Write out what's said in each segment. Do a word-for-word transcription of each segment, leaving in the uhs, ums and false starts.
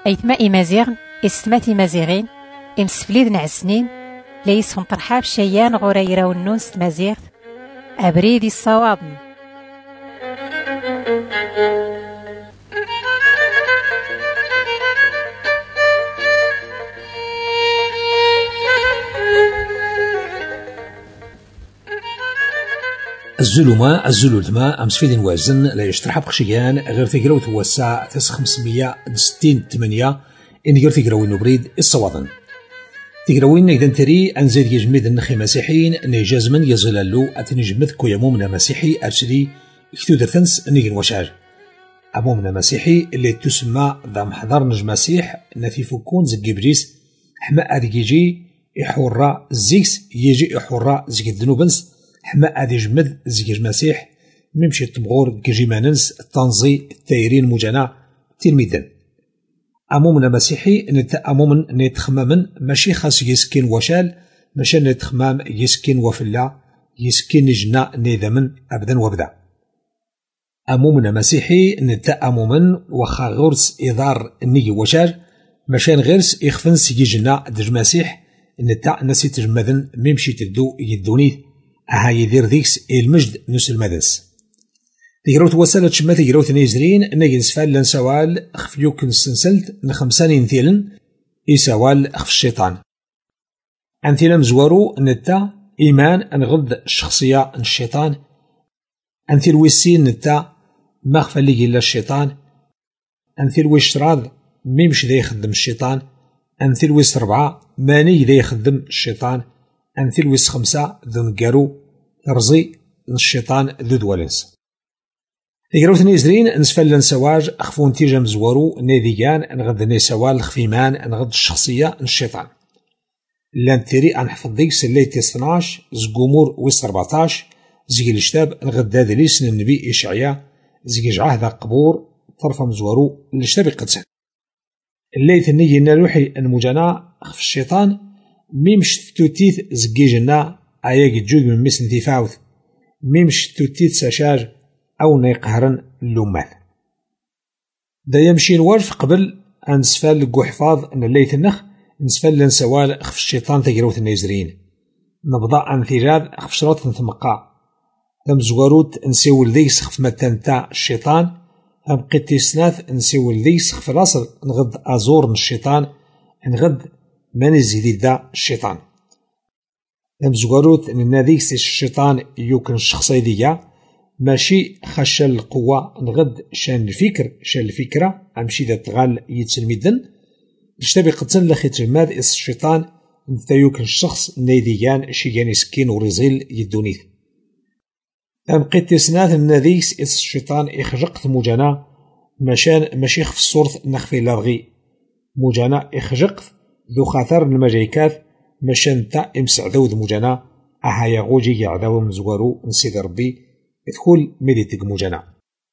أيتما إمازيغن إستماتي مازيغين إمسفليد نعسنين ليس طرحاب شيان غوريرا والنوس مازيغ أبريدي الصوابن. الزلومة الزلولتما أمس فيدين وازن لا يشترح بخشيان غير تقراو توسع تس خمسمية ستين تمانية إن غير تقراوين نبريد الصواضن تقراوين إذا تري أنزيد يجمد النخي مسيحيين نيجازمن يزلالو أتنجمد كويا مؤمن مسيحي أرسلي كتو ثنس نيجن وشعر أمومن مسيحي اللي تسمى ذا محضر نج مسيح نفي فكون زق إبليس حما أدي يجي يحورا زيكس يجي يحورا زق الذنوبنس حما أدي جمد زيج المسيح ممشي تمغور كجيماننس التنزي التايرين مجانا تلميذا أمومن مسيحي نتا أمومن نتخمامن ماشي خاص يسكن وشال ماشي نتخمام يسكن وفلا يسكن جنا نيذمن أبدا وبدا أمومن مسيحي نتا أمومن وخا غرس إدار النيجي وشال ماشي غيرس يخفنس يجنا دج مسيح نتا نسي تجمذن ممشي تدو يدونيث أها يدير ذيكس المجد نس المدنس تقراوت وسالة شما تقراوت نيزرين نجي نسفال لن سوال خفيوك نسنسلت نخمساني نثيلن إي سوال خف الشيطان أنثيلا مزوارو نتا إيمان أنغض الشخصية الشيطان أنثيل ويسين نتا ما خفى لي إلا الشيطان أنثيل ويشتراض ميمش ذا يخدم الشيطان أنثيل ويس ربعة ماني ذا يخدم الشيطان أنثيل ويس خمسة ذو نقارو رزي الشيطان ذو دوالنس تقراوت نيزرين نسفل لنسواج أخفون تيجا مزوارو نيديان أنغض نيسوال خفيمان أنغض الشخصية الشيطان لان تيري أنحفظ ديك سليت اثناش زقومور ويس أربعتاش زيج الشتاب أنغض هذا ليسن النبي إشعيا زيج عهد قبور طرف مزوارو الشتاب قدسان الليت النيجي نروحي المجانا أخف الشيطان ميمش توتيث زقيجنا أياك تجوج من مسن تفاوث ميمش توتيث ساشاج أو نيقهرن اللومات دا يمشي نوارف قبل أن نسفال لقو حفاظ أن الليث النخ نسفال لنسوال أخف الشيطان تقروث النيزرين نبضاء عن ثيراد أخف شراط نتمقع ثم زغاروت نسيول ذيس خف متنتا الشيطان ثم قتي سناث نسيول ذيس خف راسل نغض أزور الشيطان نغض من يزيد دا الشيطان ثم زغاروت أن ذيس الشيطان يوكن الشخصية ديا ماشي خشى القوة نغد شان الفكر شان الفكرة أمشي ذا تغال يتسلميدن اشتبي قتل لخي تجماد إس الشيطان نتايوك الشخص نيديان شيان يسكين ورزيل يدونيث أم قيت سناث النذيس إس الشيطان إخجقت مجانا مشان ماشي خف الصورت نخفي لرغي مجانا إخجقت ذو خاثر المجايكات مشان تا إمسعدو ذو مجانا أها يغوجي يعداو مزوارو نسيد ربي ادخل ميديتك مجانا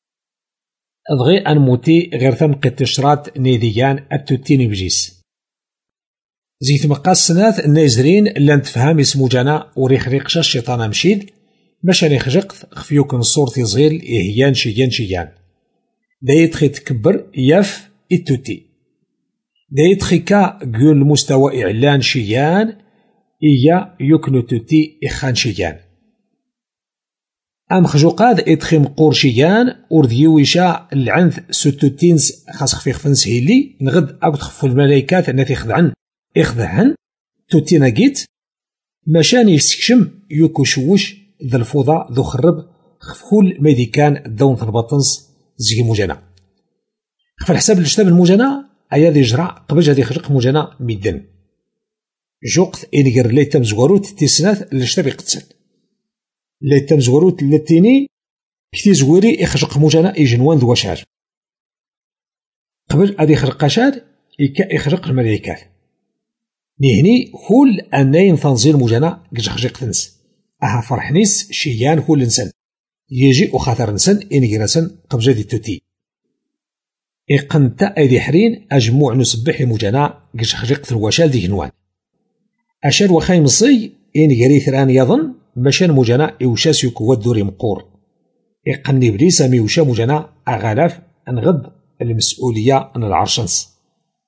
أبغي أن موتي غير ثم قتشرات نيديان التوتيني بجيس زيث مقاس سناث النازرين لان تفهم اسمو جانا وريخ ريقشا الشيطان مشيد باش نخجقت خفيوك نصورتي صغير إهيان شيان شيان دا يدخي تكبر ياف التوتي دا يدخي كا قيون المستوى إعلان شيان إيا يكنو توتي إخان شيان أم خجوقاد إدخي مقور شيان ورديويشا العنث ستوتينس خاص خفيخ فنس هيلي نغد أو تخفو الملايكات التي خضعن إخضعن توتينا جيت مشان يسكشم يوكو شوش ذا الفوضى ذو خرب خفخول ميديكان دون البطنس زي مجانا خف الحساب الاشتاب المجانا أيا ذي جرع قبل جادي خرق مجانا ميدن جوقت إني قر ليتم زغاروت تيسناث الاشتاب يقتسل ليتم زغروت لتيني كتي زغوري يخرق مجانا يجنوان ذو شار قبل أدي خرق شار يكا يخرق الملايكات نهني هول أنين تنزيل مجانا قجخجق تنس أها فرحنيس شيان هول الإنسان يجي وخاطر إنسان إني جرسن قبل جدي توتي إقنتا أيدي حرين أجموع نسبح مجانا قجخجق ثرواشال دي جنوان أشار وخايم الصي إني جري ثران يظن مشان مجانا إوشاس يكو الدوري مقور إقني بليس ميوشا مجانا أغالاف أنغض المسؤولية أن العرشنس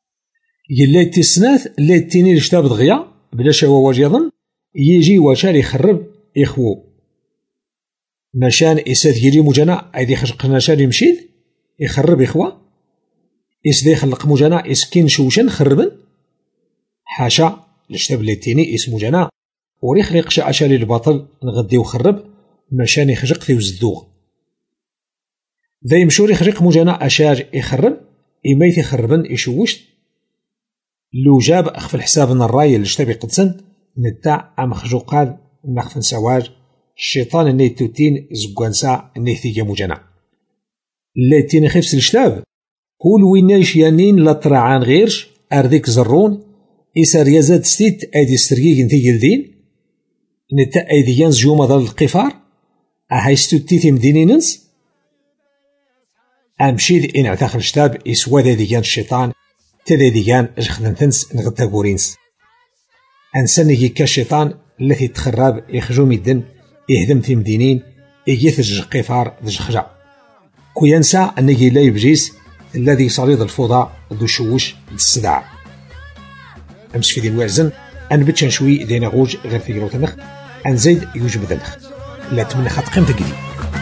يلا تسناث لا تيني الشتاب دغيا بلا شوا واجيضن يجي واشار يخرب يخوو مشان إساد يلي مجانا أيدي خشقنا شان يمشيد يخرب إخوة إسدي خلق مجانا إسكين شوشن خربن حاشا الشتاب اللي تيني اسمو جانا وريخ ريقش عشالي الباطل نغدي وخرب مشان يخجق في وزدوغ ذا يمشور يخجق مجانا أشار يخرب إميت يخربن يشوشت لو جاب أخف الحساب الراي اللي اشتبي قدسن نتاع أم خجوقاد نخفن سواج الشيطان اللي توتين زقوانسا اللي ثيجا مجانا اللي تيني خفس الشتاب كل ويناش يانين لا طرعان غيرش أرديك زرون إسار يزاد ستيت أيدي سترقيق نتي جلدين نتا أيدي ينز جوما ضل القفار أهاي ستوتيتي مدينيننس أمشيد إن اعتاق الشتاب إسوا ذا ديان الشيطان تذا ديان أجخدن تنس نغتا قورينس أنساني كالشيطان التي تخراب يخجو مدن يهدم في مدينين إيثج قفار ذج خجع كو ينسى أنه لا يبجيس الذي صليد الفوضى ذو شوش السدع أمس في ذي الوعزن أن بتشان شوي دينا غوج غير في قروت النخ أن زيد يوجب ذنخ لا تمنى خط قيمة قديم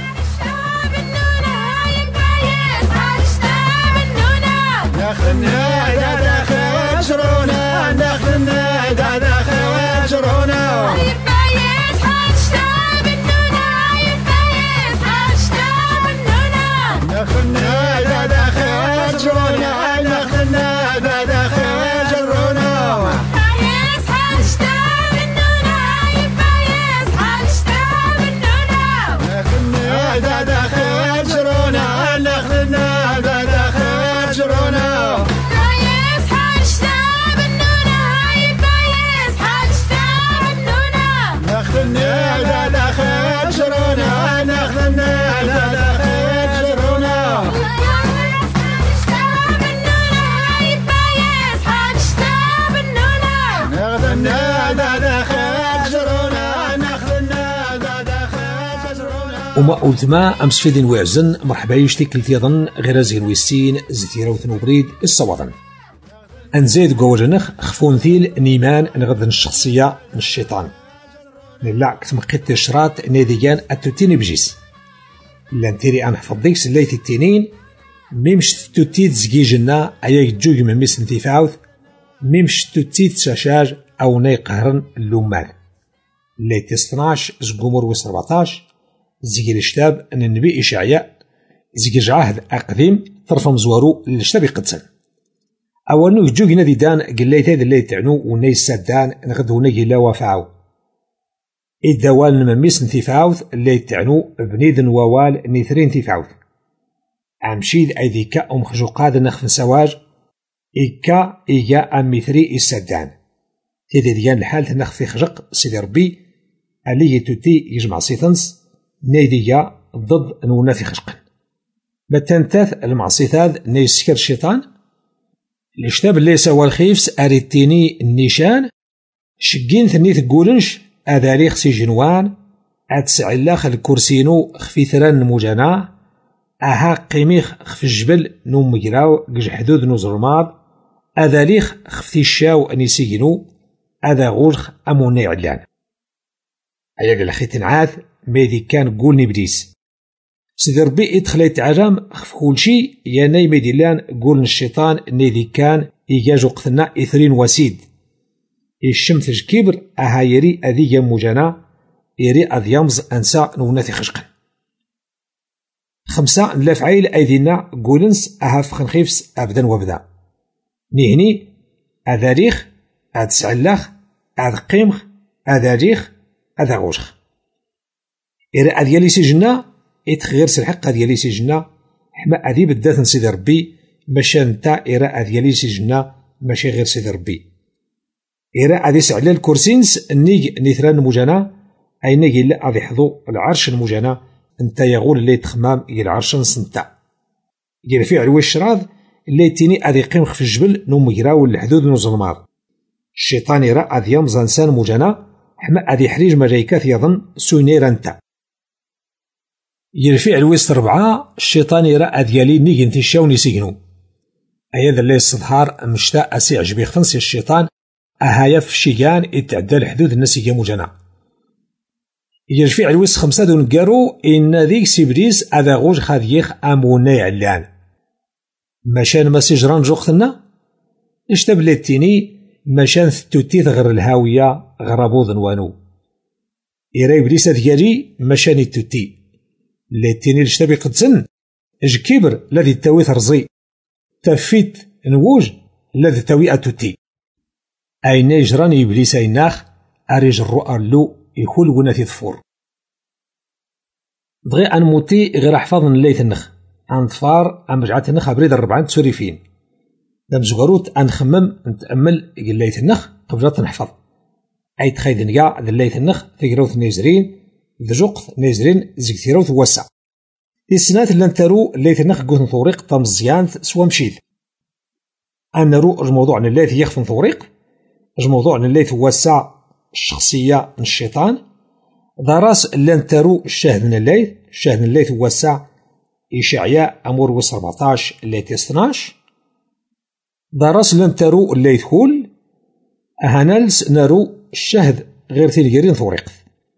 نخلنا دا داخل جرونا نخلنا دا داخل جرونا يبايس حاجتا بالنونا يبايس حاجتا بالنونا نخلنا دا داخل جرونا نخلنا دا داخل جرونا يبايس حاجتا بالنونا يبايس حاجتا بالنونا نخلنا دا داخل جرونا نخلنا دا داخل جرونا وما أولتما أمس في دين وعزن مرحبا يشتيك التيضن غير زين ويسين زثيرة وثنوبريد الصوادن أنزيد قوجنخ خفون ثيل نيمان نغذن الشخصية من الشيطان نلع كتمقيت الشراط ناديان أتوتيني بجيس لانتيري أن حفظيكس الليت التنين ميمش توتيت زقي جنة أياك جوج من ميس انتفاوث ميمش توتيت شاشاج أو ناي قهرن اللومان الليت اثناش زقومر وسربطاش زقي الشتاب أن النبي إشعياء زقي جعهد أقديم طرف مزوارو الشتاب قدسن أولو جوج نادي دان قليت هذا اللي تعنو وناي السادان نغدو ناي لا وفاو الدوال نمميس نتفاوث اللي تعنو بنيذن ووال نيثرين تفاوث عمشيد أيديكا أم خجوقاد نخفن سواج إيكا إيجا أم ميثري السدان تيدي ديان الحال تنخفي خجق سيدي ربي اللي يتوتي يجمع سيثنس نيديا ضد نونا في خشقن بتنتاث المعصيثاذ نيسكر الشيطان الاشتاب اللي سوى الخيفس أريتيني النيشان شقين ثني تقولنش أذاريخ سي جنوان أتسعلاخ الكرسينو خفي ثران مجانا أها قيميخ خفي الجبل نو مجراو قج حدود نو زرماض أذاريخ خفتي الشاو أني سيجنو أذا غورخ أموني علان أياق الخيتن عاث ميدي كان قولني بديس سيدي ربي إدخليت عجام خف كل شي يا ناي ميديلان قولن الشيطان نيدي كان إيجاجو قثنا إثرين وسيد الشمس الكبر أها يري أذي يموجنا يري أذ يمز أنسى نوناتي خشقا خمسة لفعيل أيدينا قولنس أها فخنخيفس أبدا وبدا نهني أذاريخ أذ سعلاخ أذ قيمخ أذاريخ أذ غوشخ إري أذ يلي سجنا إتخغير سلحق أذ يلي سجنا حما أذي بدات سيدي ربي ماشا نتا إري أذ يلي سجنا ماشي غير سيدي ربي إرا أذي سعلا الكرسينس نيج نيثران مجانا أي نيج إلا أذي حضو العرش المجانا انت يغول اللي تخمام إلى العرش نسنتا يجري في علوي الشراض اللي تيني أذي قيمخ في الجبل نو مجراو الحدود نو ظلمار الشيطان يرى أذي يمز إنسان مجانا حما أذي حريج ملايكات يظن سونير انت يجري في علوي الربعة الشيطان يرى أذي يلي نيج انتشاو نسيجنو أيضا اللي الصدهار مشتاق أسي عجبي خفنسي الشيطان أهايا في شيغان يتعدى الحدود الناس يقامو جانا يجي في علويس خمسة دون قارو إن ذيك سيبريس أذا غوج خاذيخ أموني علان ماشان ما سيجران جوختنا اشتب ليتيني ماشان ثتوتيت غير الهاوية غرابوض وانو إيراي بريسة ديالي ماشان التوتي ليتيني لشتبي قدسن اج كبر الذي تاوي ثرزي تفيت نووج الذي تاوي أتوتي أين يجران إبليس أيناخ أريج الرؤى اللو يكون وناثي ثفور بغي أنموتي غير أحفظ الليث النخ أنطفار أمرجعات النخ بريد الربعان تسوريفين دام زغروت أنخمم نتأمل الليث النخ قبل نحفظ أي تخيذ نقع ذا الليث النخ تقروث نيزرين ذا جوقت نيزرين زكتيروث وسع السنات اللي نتارو الليث النخ قوث نثوريق طمزيان سوا مشيد أن نرو الموضوع عن الليث يخف نثوريق الموضوع عن الليث وسع الشخصية الشيطان دراس اللي نتارو الشاهد من الليث الشاهد من الليث وسع إشعياء أمور وس أربعتاش الليث اثناش دراس اللي نتارو الليث كل أهانالس نارو الشاهد غير تلقرين ثوريق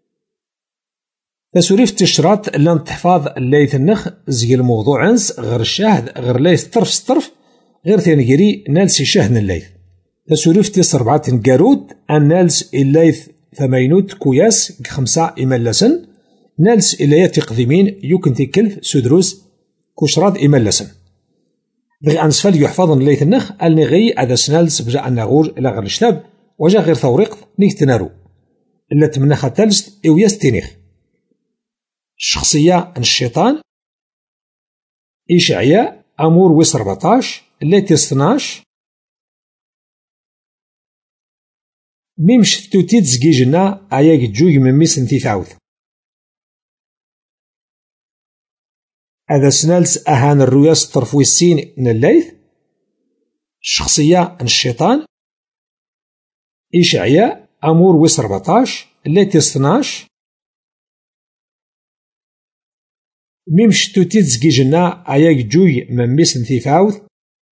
تسوريف تشرات اللي تحفظ الليث النخ زي الموضوع عنس غير الشاهد غير ليث طرف سطرف غير تنقري نالس شاهد من الليث تسوريف تيس أربعة نقارود أن نالس الليث ثمينوت كوياس خمسة إمالسن نالس إليات تقديمين يمكن تكلف سدروس كشراد إمالسن بغي أنسفل يحفظ الليث النخ النغي أذا سنالس بجاء النغور إلى غير الشتاب وجاء غير ثوريق نيك تنارو إلا تمنخ تلست إوياس تنيخ الشخصية الشيطان إشعياء أمور ويس أربعتاش الليث اثناش ميمش توتيت زكيجنا أياك جوج من ميس انتي تعوث هذا سنالس أهان الرؤياس طرفوي السين من الليث الشخصية الشيطان إشعياء أمور ويس أربعتاش الليث اثناش ميمش توتيت زكيجنا أياك جوج من ميس انتي تعوث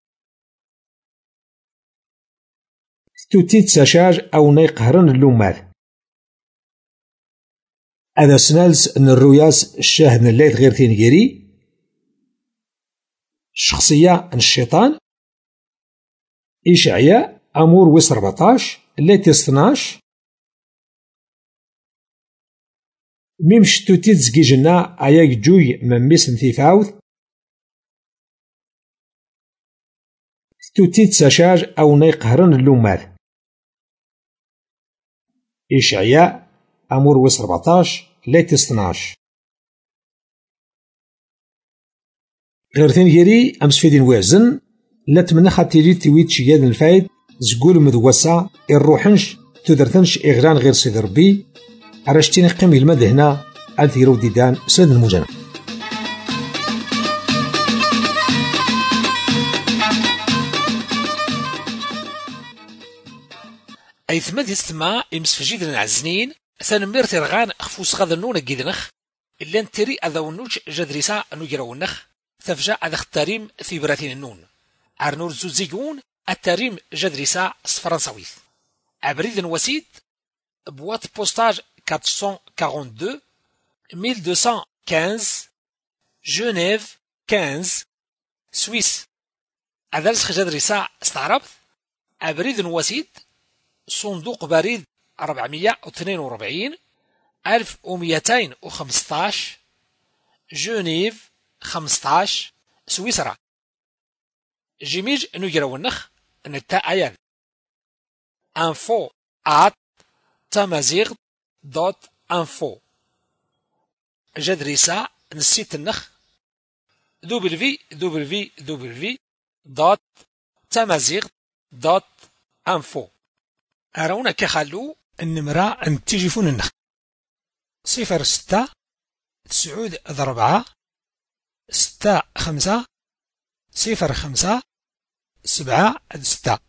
توتيت ساشاج أو نيقهرن اللومات هذا سنالس أن الرؤياس الشاهد من الليث غير تنقري الشخصية الشيطان إشعياء أمور ويس أربعتاش الليث اثناش ميمش توتيت زكيجنا أياك جوج من ميس انتي تعوث توتيت ساشاج أو نيقهرن اللومات إشعياء أمور ويس أربعتاش ليت اثناش غير تنقري أمس فيدين وعزن لا تمنى خاطيلي تيويت شياد الفايد زقول مدوسا الروحنش تدرتنش إغران غير سيد ربي عرشتيني قيم المد هنا ألثيرو ديدان سيد المجنة أي ثماد يستمع إمسفجيد العزنين ثانمير ترغان خفوس غاذا نونا جيدنخ إلا نتري أذا ونوج جدريسا نجرا النخ ثفجا أذا اختاريم في براتين النون عرنور زوزيقون التاريم جدريسا فرنساويث أبريد وسيد بوات بوستاج أربعمية واثنين وأربعين ألف ومئتين وخمسة جنيف خمسة سويس أذا لسخ جدريسا استعربت أبريد وسيد صندوق بريد أربعمية واثنين وأربعين ألف ومئتين وخمسطاش جنيف خمسطاش سويسرا جيميج نجرا النخ نتا أيان info at تمازيغ دوت info جدريسا نسيت النخ دبليو دبليو دبليو دوت تمازيغ دوت info أراونا كخلو النمرة أن تجيفون النخ صفر ستة تسعود ضربعة ستة خمسة صفر خمسة سبعة ستة